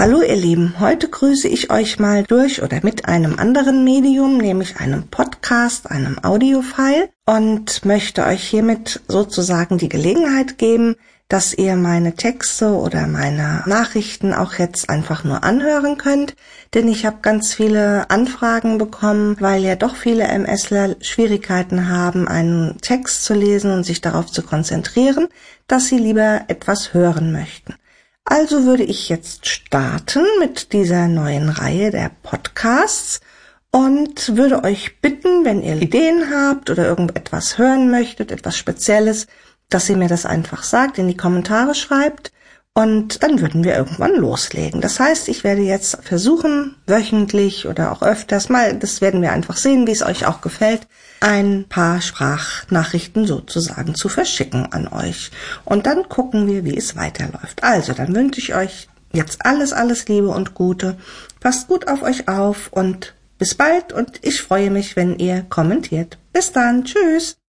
Hallo ihr Lieben, heute grüße ich euch mal durch oder mit einem anderen Medium, nämlich einem Podcast, einem Audiofile und möchte euch hiermit sozusagen die Gelegenheit geben, dass ihr meine Texte oder meine Nachrichten auch jetzt einfach nur anhören könnt, denn ich habe ganz viele Anfragen bekommen, weil ja doch viele MSler Schwierigkeiten haben, einen Text zu lesen und sich darauf zu konzentrieren, dass sie lieber etwas hören möchten. Also würde ich jetzt starten mit dieser neuen Reihe der Podcasts und würde euch bitten, wenn ihr Ideen habt oder irgendetwas hören möchtet, etwas Spezielles, dass ihr mir das einfach sagt, in die Kommentare schreibt und dann würden wir irgendwann loslegen. Das heißt, ich werde jetzt versuchen, wöchentlich oder auch öfters mal, das werden wir einfach sehen, wie es euch auch gefällt, ein paar Sprachnachrichten sozusagen zu verschicken an euch. Und dann gucken wir, wie es weiterläuft. Also, dann wünsche ich euch jetzt alles Liebe und Gute. Passt gut auf euch auf und bis bald und ich freue mich, wenn ihr kommentiert. Bis dann, tschüss!